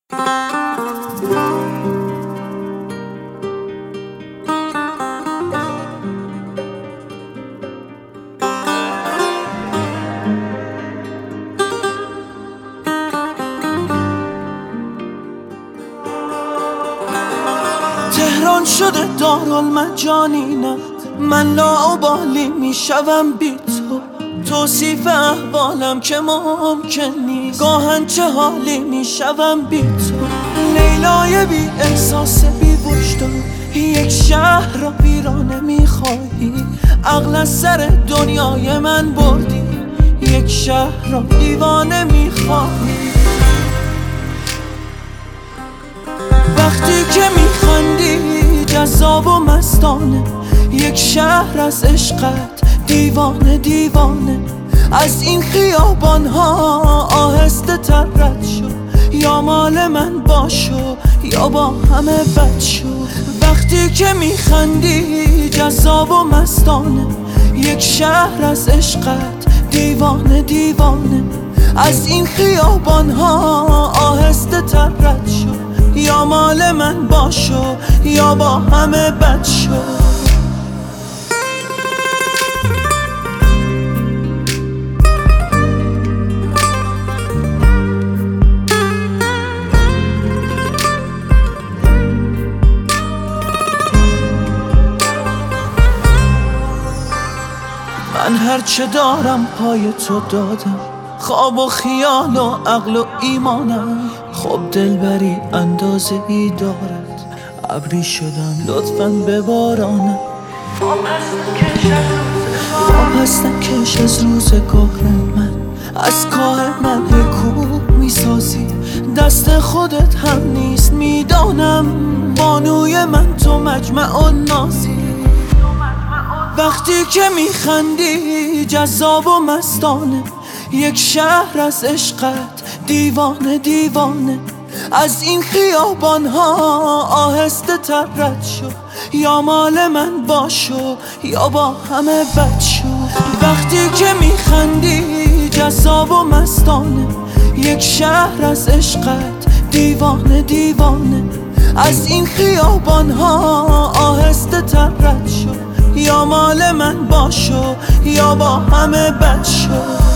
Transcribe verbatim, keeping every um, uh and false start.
تهران شده دارالمجانینم، من لاابالی میشوم بی تو. توصیف احوالم که ممکن نیست، گاهن چه حالی میشوم بی تو. لیلای بی احساس بی وجدان، یک شهر را ویرانه میخواهی. عقل از سر دنیای من بردی، یک شهر را دیوانه میخواهی. وقتی که میخندی جذاب و مستانه، یک شهر از عشقت دیوانه دیوانه. از این خیابان ها آهسته تر رد شو، یا مال من باشو یا با همه بد شو. وقتی که میخندی جذاب و مستانه، یک شهر از عشقت دیوانه دیوانه. از این خیابان ها آهسته تر رد شو، یا مال من باشو یا با همه بد شو. من هرچه دارم پای تو دادم، خواب و خیال و عقل و ایمانم. خب دلبری اندازه ای دارد، ابری شدم لطفاً ببارانم. واپس نکش از روزگار من، از کاه من حکوم میسازی. دست خودت هم نیست میدانم، بانوی من تو مجمع و نازی. وقتی که میخندی جذاب و مستانه، یک شهر از عشقت دیوانه دیوانه. از این خیابان ها آهسته تر رد شو، یا مال من باشو یا با همه بد شو. وقتی که میخندی جذاب و مستانه، یک شهر از عشقت دیوانه دیوانه. از این خیابان ها آهسته تر رد شو، یا مال من باشو یا با همه بد شو.